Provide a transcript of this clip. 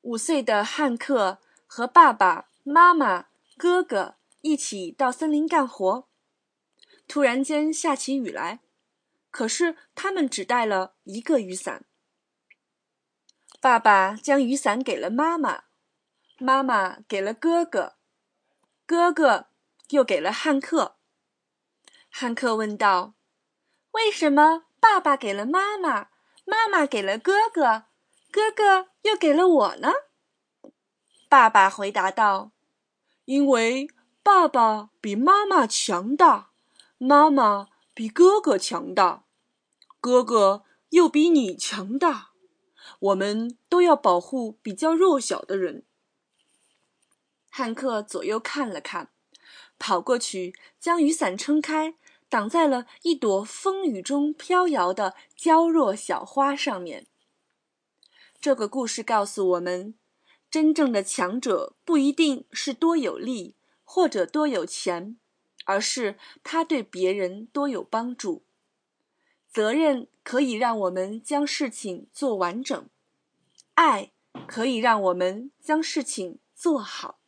5岁的汉克和爸爸妈妈、哥哥一起到森林干活。突然间下起雨来，可是他们只带了一个雨伞。爸爸将雨伞给了妈妈，妈妈给了哥哥，哥哥又给了汉克。汉克问道：为什么爸爸给了妈妈，妈妈给了哥哥，哥哥又给了我呢？爸爸回答道：因为爸爸比妈妈强大，妈妈比哥哥强大，哥哥又比你强大，我们都要保护比较弱小的人。汉克左右看了看，跑过去将雨伞撑开，挡在了一朵风雨中飘摇的娇弱小花上面。这个故事告诉我们，真正的强者不一定是多有力或者多有钱，而是他对别人多有帮助。责任可以让我们将事情做完整，爱可以让我们将事情做好。